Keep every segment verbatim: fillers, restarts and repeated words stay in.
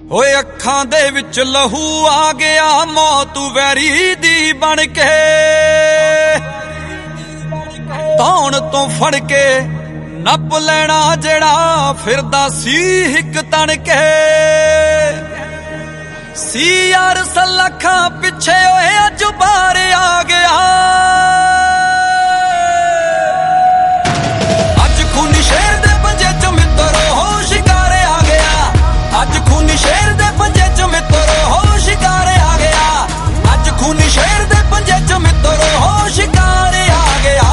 ਓਏ ਅੱਖਾਂ ਦੇ ਵਿੱਚ ਲਹੂ ਆ ਗਿਆ ਮੌਤ ਵੈਰੀ ਦੀ ਬਣ ਕੇ ਧੌਣ ਤੋਂ ਫੜ ਕੇ ਨੱਪ ਲੈਣਾ ਜਿਹੜਾ ਫਿਰਦਾ ਸੀ ਹਿੱਕ ਤਣ ਕੇ ਸੀ ਯਾਰ ਸਲੱਖਾਂ ਪਿੱਛੇ ਓਏ ਅੱਜ ਬਾਹਰ ਆ ਗਿਆ ਅੱਜ ਖੂਨੀ ਸ਼ੇਰ ਦੇ ਪੰਜੇ ਚ ਮਿੱਤਰੋ ਹੋ ਸ਼ਿਕਾਰ ਆ ਗਿਆ ਅੱਜ ਖੂਨੀ ਸ਼ੇਰ ਦੇ ਪੰਜੇ ਚ ਮਿੱਤਰੋ ਹੋ ਸ਼ਿਕਾਰ ਆ ਗਿਆ ਅੱਜ ਖੂਨੀ ਸ਼ੇਰ ਦੇ ਪੰਜੇ ਚ ਮਿੱਤਰੋ ਹੋ ਸ਼ਿਕਾਰ ਆ ਗਿਆ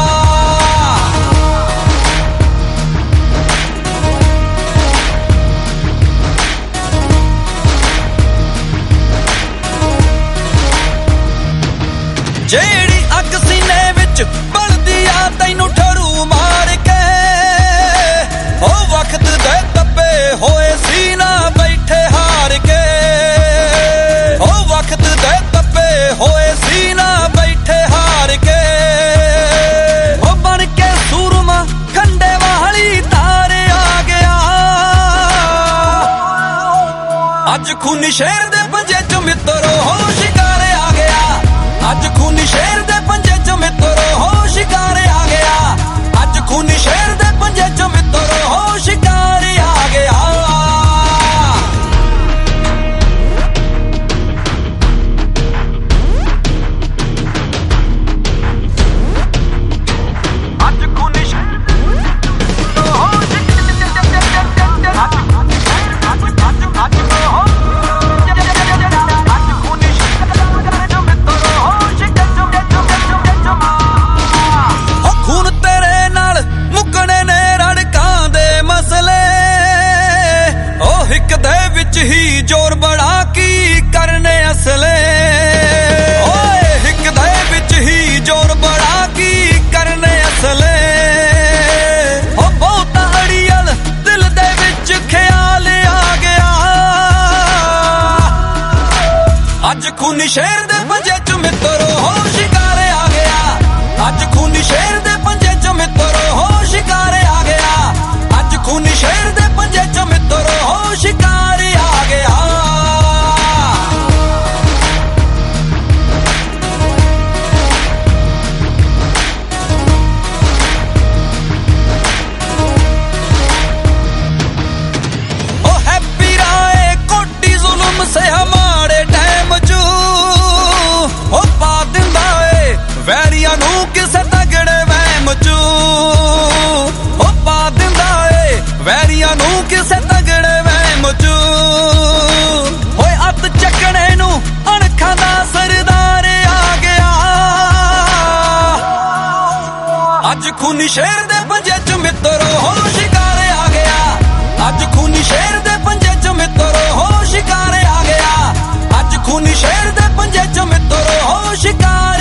ਜਿਹੜੀ ਅੱਗ ਸੀਨੇ ਵਿੱਚ ਬਲਦੀ ਆ ਤੈਨੂੰ ਠਰੂ ਮਾਰ ਕੇ ਉਹ ਵਕਤ ਦੇ ਤੱਪੇ ਹੋਏ ਸੀ ਨਾ ਬੈਠੇ ਹਾਰ ਕੇ ਉਹ ਵਕਤ ਦੇ ਤੱਪੇ ਹੋਏ ਸੀ ਨਾ ਬੈਠੇ ਹਾਰ ਕੇ ਉਹ ਬਣ ਕੇ ਸੂਰਮਾ ਖੰਡੇ ਵਾਲੀ ਤਾਰ ਆ ਗਿਆ ਅੱਜ ਖੂਨੀ ਸ਼ੇਰ ਦੇ ਪੰਜੇ ਚ ਮਿੱਤਰੋ ਹੋ ਸ਼ਿਕਾਰ ਆ ਗਿਆ ਅੱਜ ਖੂਨੀ ਸ਼ੇਰ ਦੇ ਪੰਜੇ ਚ ਮਿੱਤਰੋ ਹੋ ਸ਼ਿਕਾਰ ਆ ਗਿਆ ਅੱਜ ਖੂਨੀ ਸ਼ੇਰ ਦੇ ਪੰਜੇ ਚ ਮਿੱਤਰੋ ਹੋ ਸ਼ਿਕਾਰ ਆ ਗਿਆ ਹੀ ਜ਼ੋਰ ਬੜਾ ਕੀ ਕਰਨੇ ਅਸਲੇ ਓਏ ਹਿੱਕ ਦੇ ਵਿੱਚ ਹੀ ਜ਼ੋਰ ਬੜਾ ਕੀ ਕਰਨੇ ਅਸਲੇ ਉਹ ਬਹੁਤ ਅੜੀਅਲ ਦਿਲ ਦੇ ਵਿੱਚ ਖਿਆਲ ਆ ਗਿਆ ਅੱਜ ਖੂਨੀ ਸ਼ੇਰ ਦੇ ਪੰਜੇ ਚ ਮਿੱਤਰੋ ਹੋ ਸ਼ਿਕਾਰ ਆ ਗਿਆ ਅੱਜ ਖੂਨੀ ਸ਼ੇਰ ਦੇ ਪੰਜੇ ਚ ਮਿੱਤਰੋ ਹੋ ਸ਼ਿਕਾਰ ਆ ਗਿਆ ਅੱਜ ਖੂਨੀ ਸ਼ੇਰ ਦੇ ਪੰਜੇ ਚ ਮਿੱਤਰੋ ਹੋ ਸ਼ਿਕਾਰ ਆ ਗਿਆ ਉਹ ਹੈਪੀ ਰਾਏ ਕੋਟੀ ਜ਼ੁਲਮ ਸੇ ਹਮਾਰੇ ਟਾਈਮ ਚ ਉਹ ਪਾ ਦਿੰਦਾ ਏ ਵੈਰੀਆਂ ਨੂੰ ਕਿਸੇ ਤਗੜੇ ਵਹਿਮ ਚ ਉਹ ਪਾ ਦਿੰਦਾ ਏ ਵੈਰੀਆਂ ਨੂੰ ਕਿਸੇ ਤਗੜੇ ਵਹਿਮ ਚ ਓਏ ਅੱਤ ਚੱਕਣੇ ਨੂੰ ਅਣਖਾਂ ਦਾ ਸਰਦਾਰ ਆ ਗਿਆ ਅੱਜ ਖੂਨੀ ਸ਼ੇਰ ਦੇ ਪੰਜੇ ਚ ਮਿੱਤਰੋ ਹੋ ਸ਼ਿਕਾਰ ਆ ਗਿਆ ਅੱਜ ਖੂਨੀ ਸ਼ੇਰ ਦੇ ਪੰਜੇ ਚ ਮਿੱਤਰੋ ਹੋ ਸ਼ਿਕਾਰ ਆ ਗਿਆ ਅੱਜ ਖੂਨੀ ਸ਼ੇਰ ਦੇ ਪੰਜੇ ਚ ਮਿੱਤਰੋ ਹੋ ਸ਼ਿਕਾਰ